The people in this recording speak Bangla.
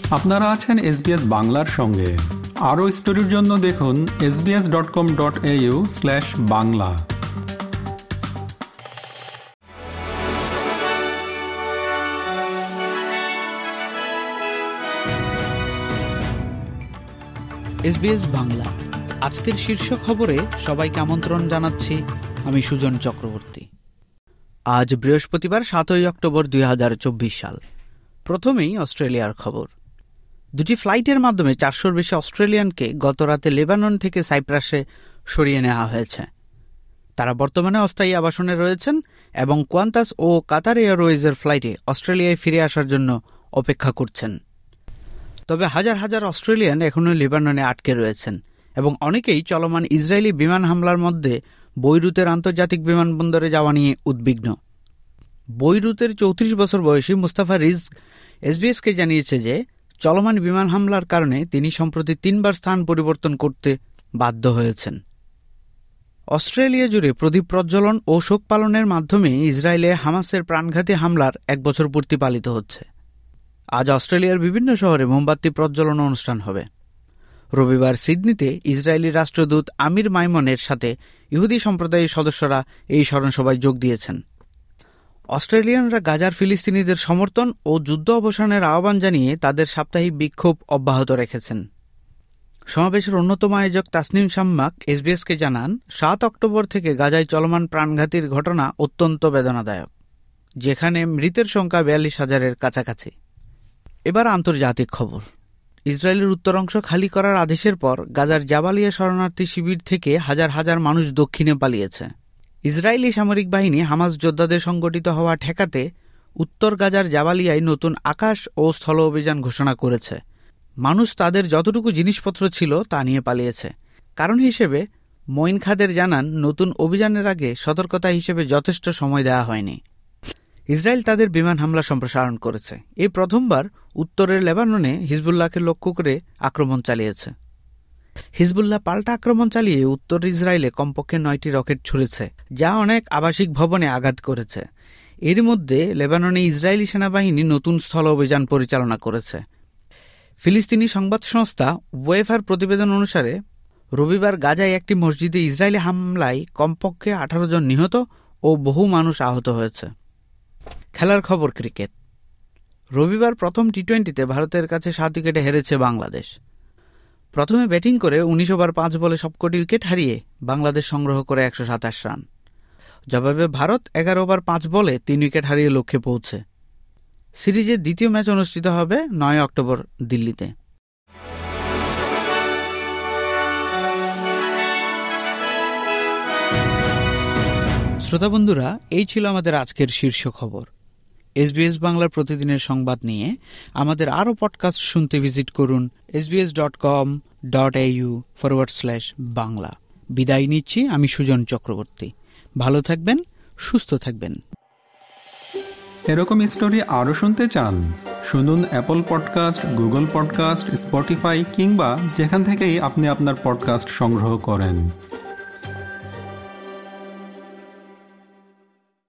আপনারা আছেন SBS বাংলার সঙ্গে। আরও স্টোরির জন্য দেখুন sbs.com.au/bangla। SBS বাংলা আজকের শীর্ষ খবরে সবাইকে আমন্ত্রণ জানাচ্ছি, আমি সুজন চক্রবর্তী। আজ বৃহস্পতিবার 7 অক্টোবর 2024 সাল। প্রথমেই অস্ট্রেলিয়ার খবর। দুটি ফ্লাইটের মাধ্যমে 400-র বেশি অস্ট্রেলিয়ানকে গতরাতে লেবানন থেকে সাইপ্রাসে সরিয়ে নেওয়া হয়েছে। তারা বর্তমানে অস্থায়ী আবাসনে রয়েছেন এবং কোয়ান্টাস ও কাতার এয়ারওয়েজের ফ্লাইটে অস্ট্রেলিয়ায় ফিরে আসার জন্য অপেক্ষা করছেন। তবে হাজার হাজার অস্ট্রেলিয়ান এখনও লেবাননে আটকে রয়েছেন এবং অনেকেই চলমান ইসরায়েলি বিমান হামলার মধ্যে বৈরুতের আন্তর্জাতিক বিমানবন্দরে যাওয়া নিয়ে উদ্বিগ্ন। বৈরুতের 34 বছর বয়সী মুস্তাফা রিজক এসবিএসকে জানিয়েছে যে চলমান বিমান হামলার কারণে তিনি সম্প্রতি 3বার স্থান পরিবর্তন করতে বাধ্য হয়েছেন। অস্ট্রেলিয়া জুড়ে প্রদীপ প্রজ্বলন ও শোক পালনের মাধ্যমে ইসরায়েলে হামাসের প্রাণঘাতী হামলার 1 বছর পূর্তি পালিত হচ্ছে। আজ অস্ট্রেলিয়ার বিভিন্ন শহরে মোমবাতি প্রজ্বলন অনুষ্ঠান হবে। রবিবার সিডনিতে ইসরায়েলি রাষ্ট্রদূত আমির মাইমনের সাথে ইহুদি সম্প্রদায়ের সদস্যরা এই স্মরণসভায় যোগ দিয়েছেন। অস্ট্রেলিয়ানরা গাজার ফিলিস্তিনিদের সমর্থন ও যুদ্ধ অবসানের আহ্বান জানিয়ে তাদের সাপ্তাহিক বিক্ষোভ অব্যাহত রেখেছেন। সমাবেশের অন্যতম আয়োজক তাসনিম শাম্মাক এসবিএসকে জানান, 7 অক্টোবর থেকে গাজায় চলমান প্রাণঘাতীর ঘটনা অত্যন্ত বেদনাদায়ক, যেখানে মৃতের সংখ্যা 42,000-এর কাছাকাছি। এবার আন্তর্জাতিক খবর। ইসরায়েলের উত্তর অংশ খালি করার আদেশের পর গাজার জাবালিয়া শরণার্থী শিবির থেকে হাজার হাজার মানুষ দক্ষিণে পালিয়েছে। ইসরায়েলি সামরিক বাহিনী হামাস যোদ্ধাদের সংগঠিত হওয়া ঠেকাতে উত্তর গাজার জাবালিয়ায় নতুন আকাশ ও স্থল অভিযান ঘোষণা করেছে। মানুষ তাদের যতটুকু জিনিসপত্র ছিল তা নিয়ে পালিয়েছে। কারণ হিসেবে মঈন খাদের জানান, নতুন অভিযানের আগে সতর্কতা হিসেবে যথেষ্ট সময় দেওয়া হয়নি। ইসরায়েল তাদের বিমান হামলা সম্প্রসারণ করেছে। এই প্রথমবার উত্তরের লেবাননে হিজবুল্লাহকে লক্ষ্য করে আক্রমণ চালিয়েছে। হিজবুল্লাহ পাল্টা আক্রমণ চালিয়ে উত্তর ইসরায়েলে কমপক্ষে 9টি রকেট ছুড়েছে, যা অনেক আবাসিক ভবনে আঘাত করেছে। এর মধ্যে লেবাননে ইসরায়েলি সেনাবাহিনী নতুন স্থল অভিযান পরিচালনা করেছে। ফিলিস্তিনি সংবাদ সংস্থা ওয়েফার প্রতিবেদন অনুসারে রবিবার গাজায় একটি মসজিদে ইসরায়েলি হামলায় কমপক্ষে 18 জন নিহত ও বহু মানুষ আহত হয়েছে। খেলার খবর। ক্রিকেট। রবিবার প্রথম টি-20তে ভারতের কাছে 7 উইকেটে হেরেছে বাংলাদেশ। প্রথমে ব্যাটিং করে 19 ওভার 5 বলে সবকটি উইকেট হারিয়ে বাংলাদেশ সংগ্রহ করে 127 রান। জবাবে ভারত 11 ওভার 5 বলে 3 উইকেট হারিয়ে লক্ষ্যে পৌঁছে। সিরিজের দ্বিতীয় ম্যাচ অনুষ্ঠিত হবে 9 অক্টোবর দিল্লিতে। শ্রোতা বন্ধুরা, এই ছিল আমাদের আজকের শীর্ষ খবর। SBS বাংলার প্রতিদিনের সংবাদ নিয়ে আমাদের আরও পডকাস্ট শুনতে ভিজিট করুন sbs.com.au/bangla। বিদায় নিচ্ছি, আমি সুজন চক্রবর্তী। ভালো থাকবেন, সুস্থ থাকবেন। এরকম স্টোরি আরও শুনতে চান? শুনুন Apple podcast, Google podcast, Spotify কিংবা যেখান থেকেই আপনি আপনার পডকাস্ট সংগ্রহ করেন।